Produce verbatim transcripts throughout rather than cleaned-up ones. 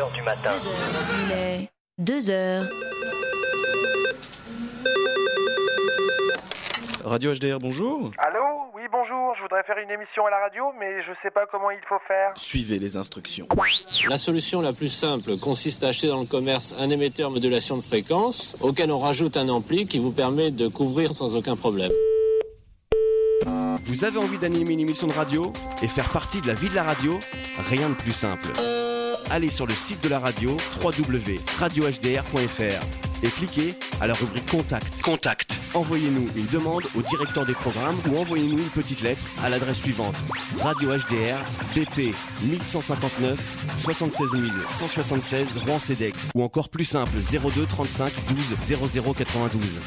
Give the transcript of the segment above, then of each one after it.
heures du matin. Il est deux heures. Radio H D R, bonjour. Allô ? Oui, bonjour, je voudrais faire une émission à la radio, mais je sais pas comment il faut faire. Suivez les instructions. La solution la plus simple consiste à acheter dans le commerce un émetteur modulation de fréquence, auquel on rajoute un ampli qui vous permet de couvrir sans aucun problème. Vous avez envie d'animer une émission de radio et faire partie de la vie de la radio ? Rien de plus simple. Allez sur le site de la radio, w w w point radio h d r point f r, et cliquez à la rubrique Contact. Contact. Envoyez-nous une demande au directeur des programmes ou envoyez-nous une petite lettre à l'adresse suivante: Radio H D R, B P mille cent cinquante-neuf, soixante-seize mille cent soixante-seize, Rouen-Cedex, ou encore plus simple, zéro deux trente-cinq douze zéro zéro quatre-vingt-douze.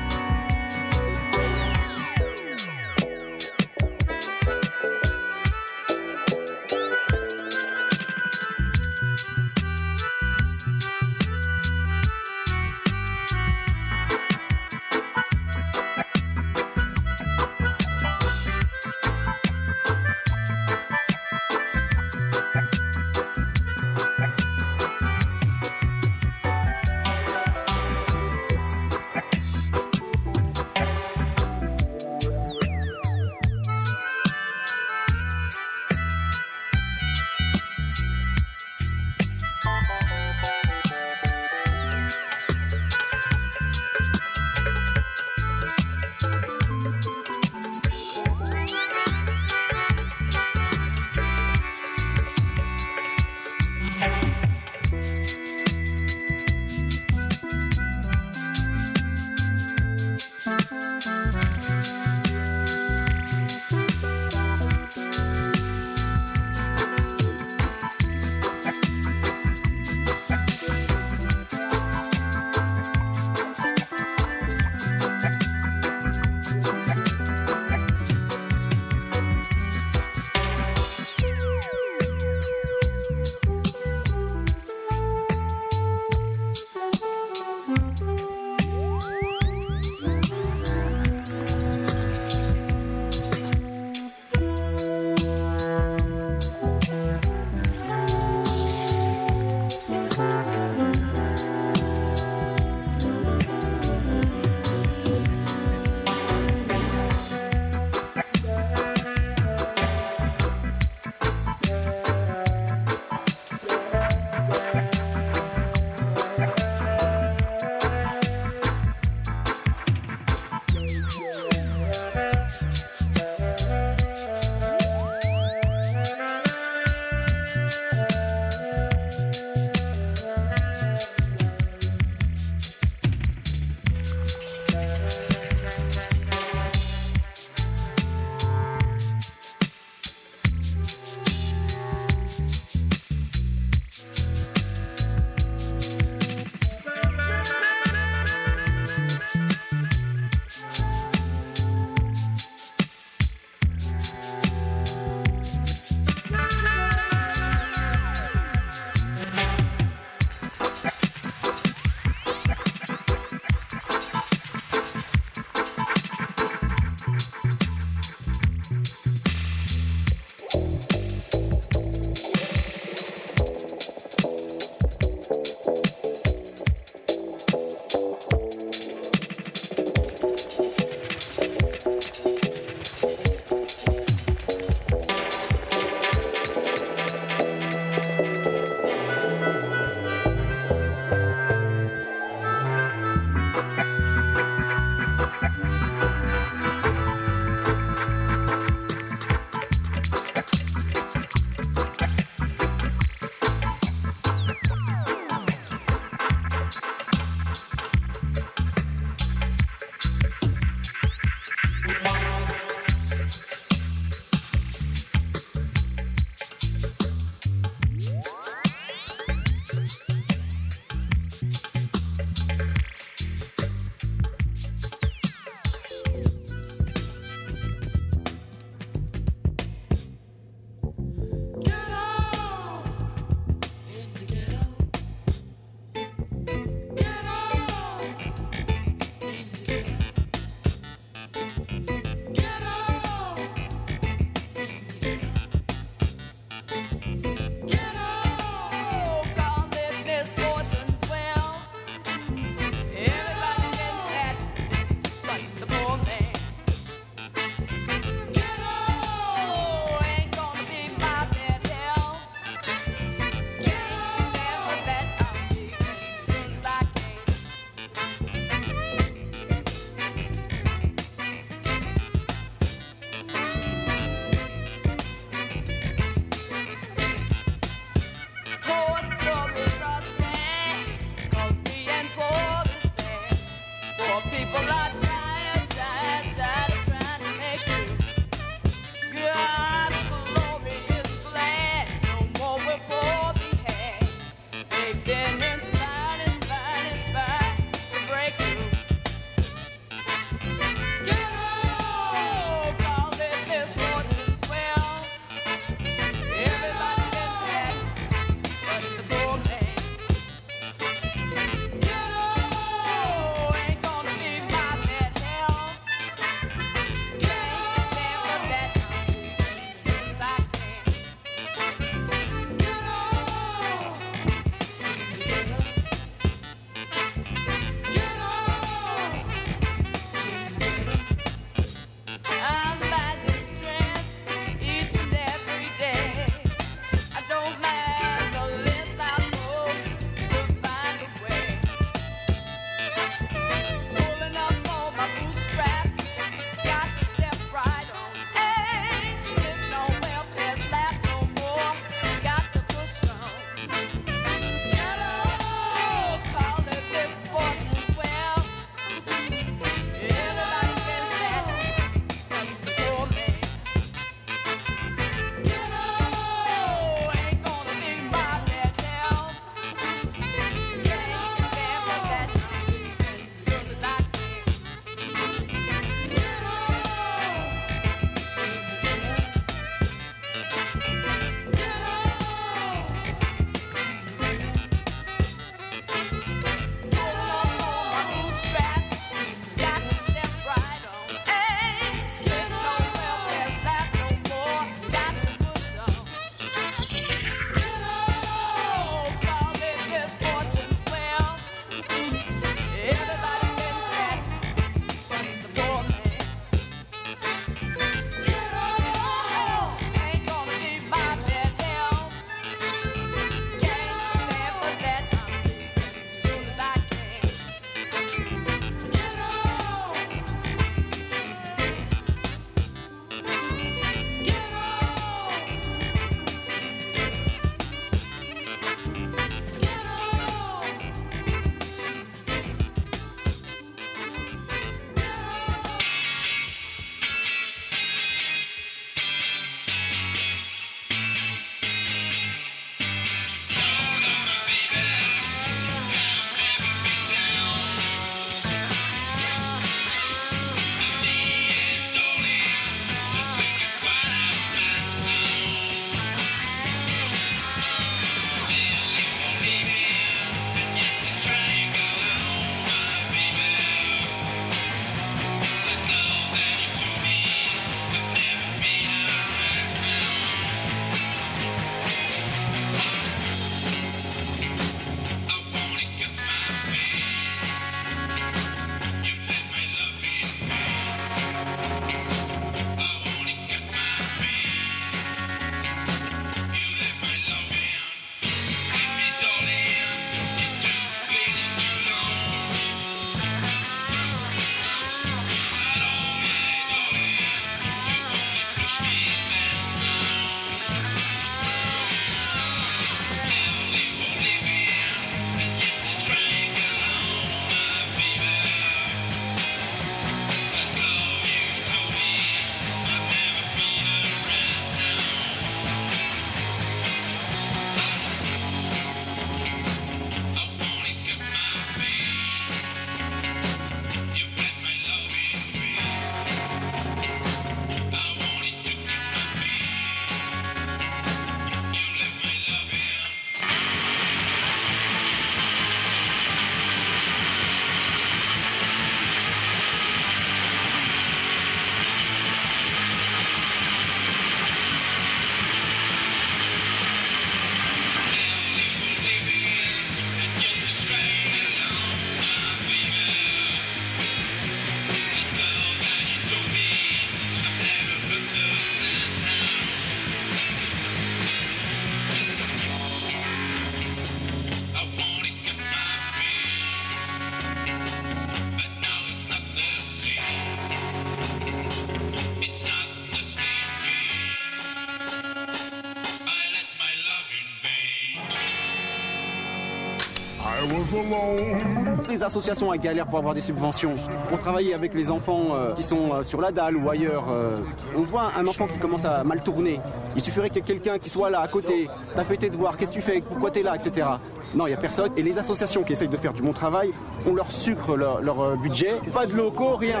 Les associations elles galèrent pour avoir des subventions. Pour travailler avec les enfants euh, qui sont euh, sur la dalle ou ailleurs, euh, on voit un enfant qui commence à mal tourner. Il suffirait qu'il y ait quelqu'un qui soit là à côté, t'as fait tes devoirs, qu'est-ce que tu fais, pourquoi t'es là, et cetera. Non, il n'y a personne. Et les associations qui essayent de faire du bon travail, on leur sucre leur, leur euh, budget. Pas de locaux, rien.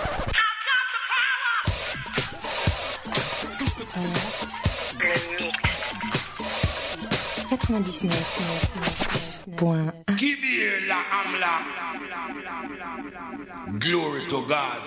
quatre-vingt-dix-neuf point un. Kibir Amla. Glory to God.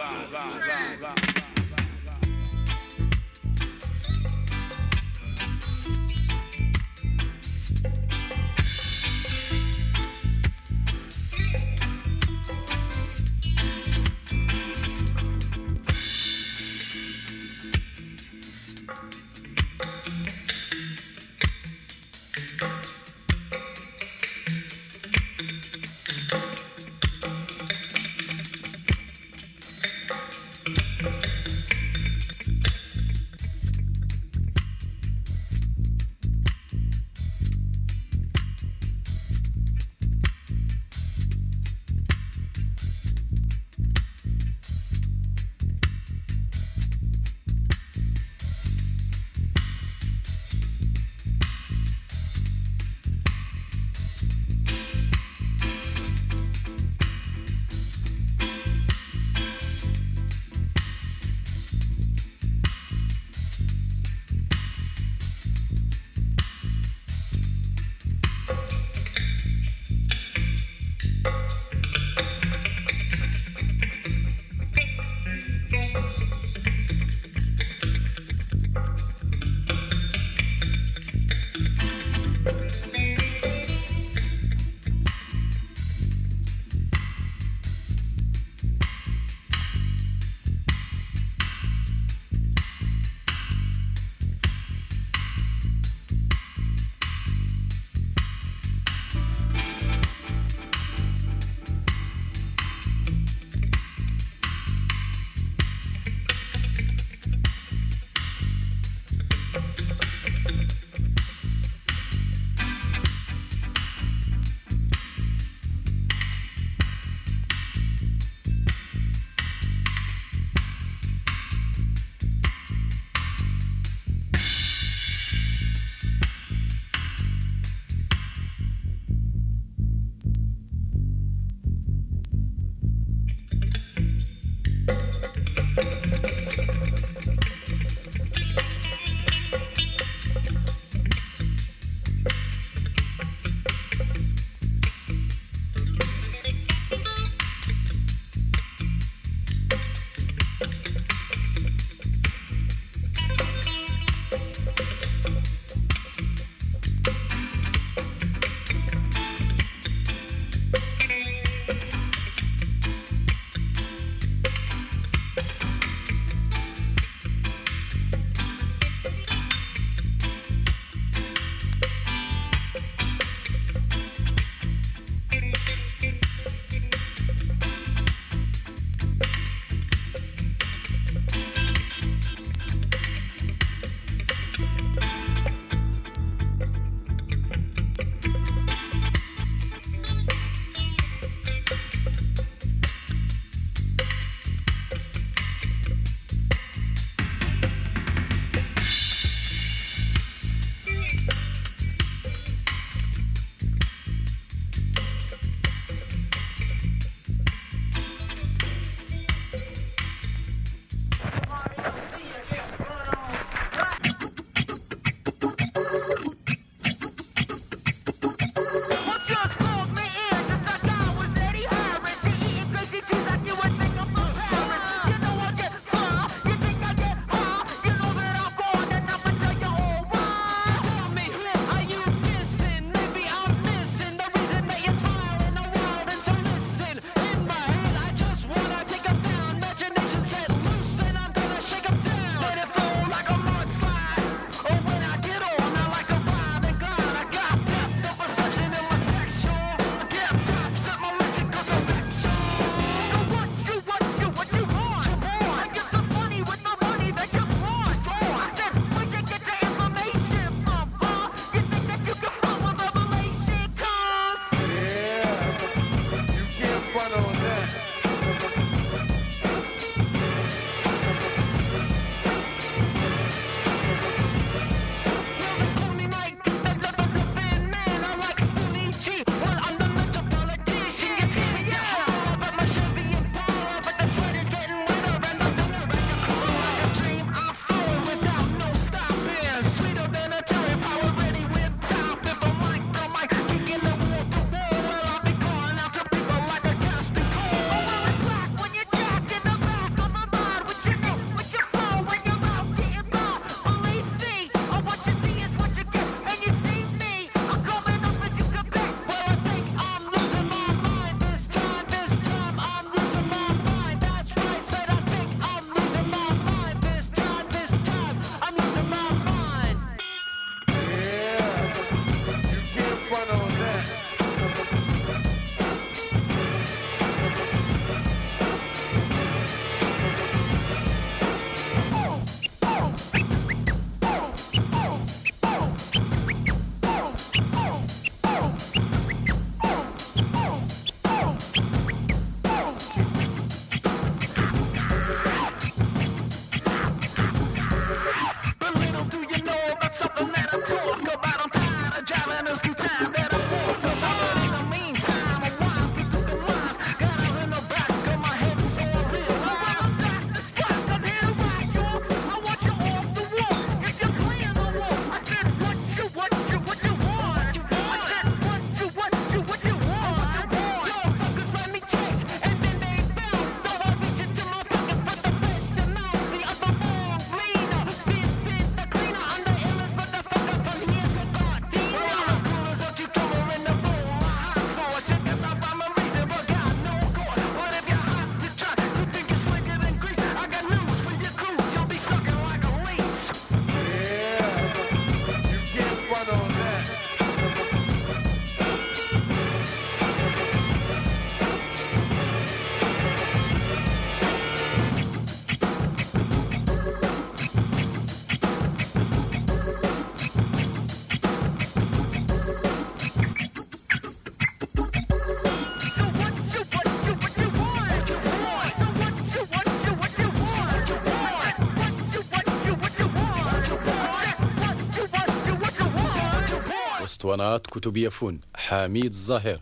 اسطوانات كتب يفون حميد الظاهر.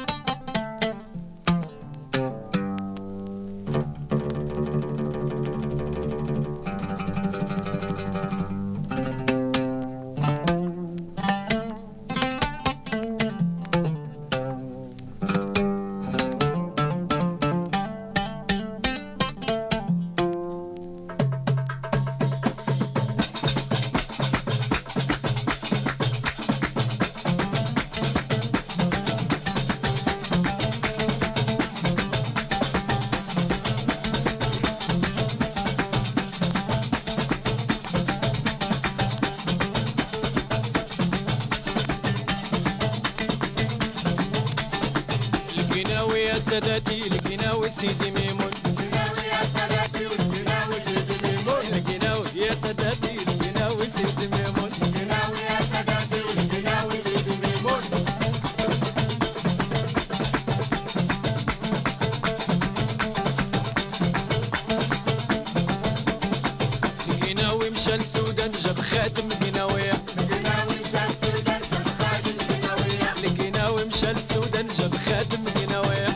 ساداتي القناوي سيدي ميمون القناوي يا ساداتي والقناوي سيدي ميمون القناوي يا ساداتي القناوي سيدي ميمون القناوي يا ساداتي والقناوي سيدي ميمون القناوي مشى للسودان جاب خاتم قناوية القناوي مشى للسودان جاب خاتم قناوية القناوي مشى للسودان جاب خاتم قناوية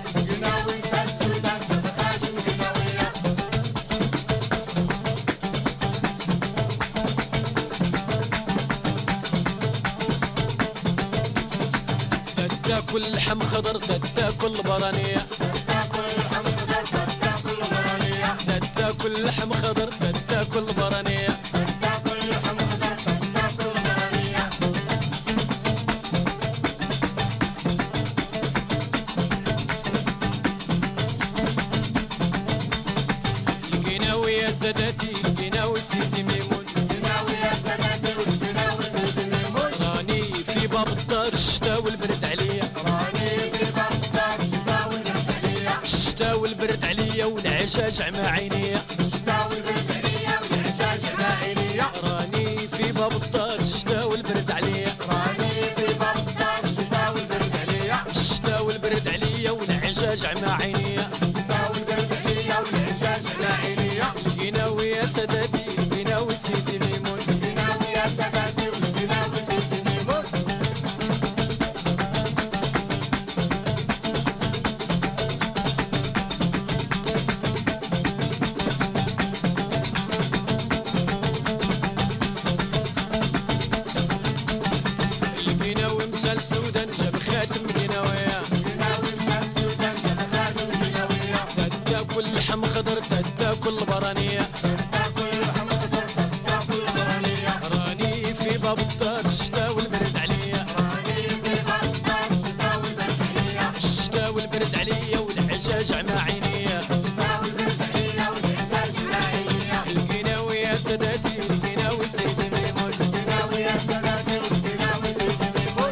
تاكل لحم خضر تاكل برانية تاكل لحم خضر تاكل برانية تاكل لحم خضر تاكل برانية تاكل لحم خضر تاكل برانية القناوي يا ساداتي القناوي سيدي ميمون القناوي يا ساداتي والقناوي سيدي ميمون راني في باب الدار الشتا والبرد عليا والبرد عليا والعشاش مع عينيا الشتا والبرد عليا والعشاش مع عينيا راني في باب الدار الشتا والبرد عليا راني في باب الدار الشتا والبرد عليا الشتا والبرد عليا والعشاش مع عينيا الشتا والبرد عليا والعشاش مع عينيا القناوي يا ساداتي القناوي سيدي ميمون القناوي يا ساداتي والقناوي سيدي ميمون السودان جاب خاتم قناوية القناوي مشى السودان جاب خاتم قناوية تاكل لحم خضر تاكل برانية تاكل لحم خضر تاكل برانية راني في باب الدار الشتا والبرد عليا راني في باب الدار الشتا والبرد عليا الشتا والبرد عليا والعشاش مع عينيا الشتا والبرد عليا والعشاش مع عينيا القناوي يا ساداتي القناوي سيدي ميمون القناوي يا ساداتي والقناوي سيدي ميمون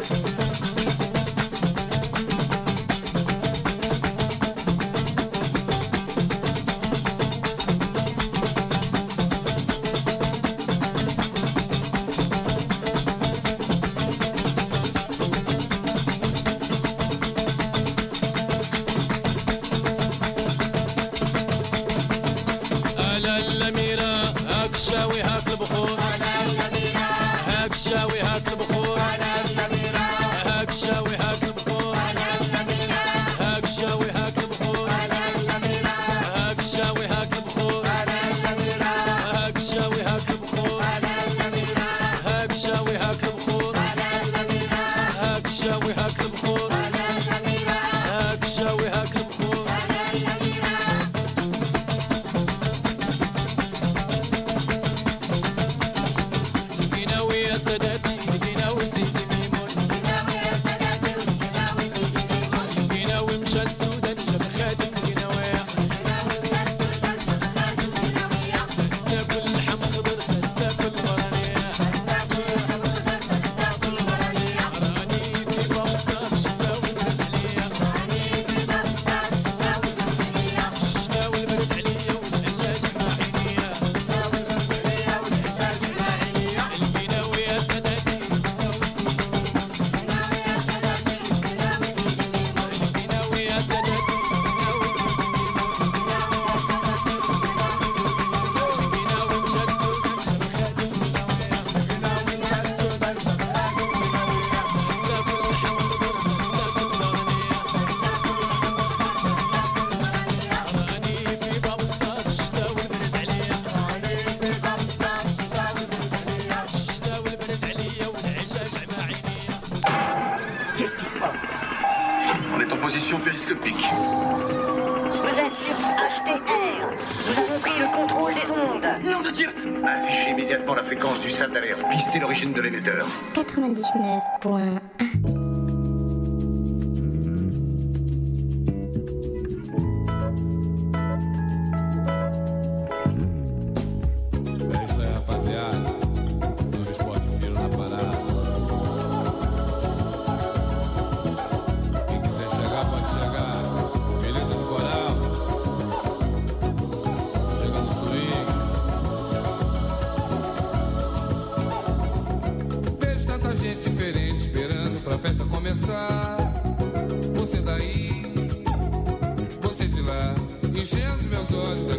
position périscopique. Vous êtes sur H T R. Nous avons pris le contrôle des ondes. Nom de Dieu! Affichez immédiatement la fréquence du stade d'alerte. Pistez l'origine de l'émetteur. quatre-vingt-dix-neuf point un. Você daí, você de lá, enchendo os meus olhos.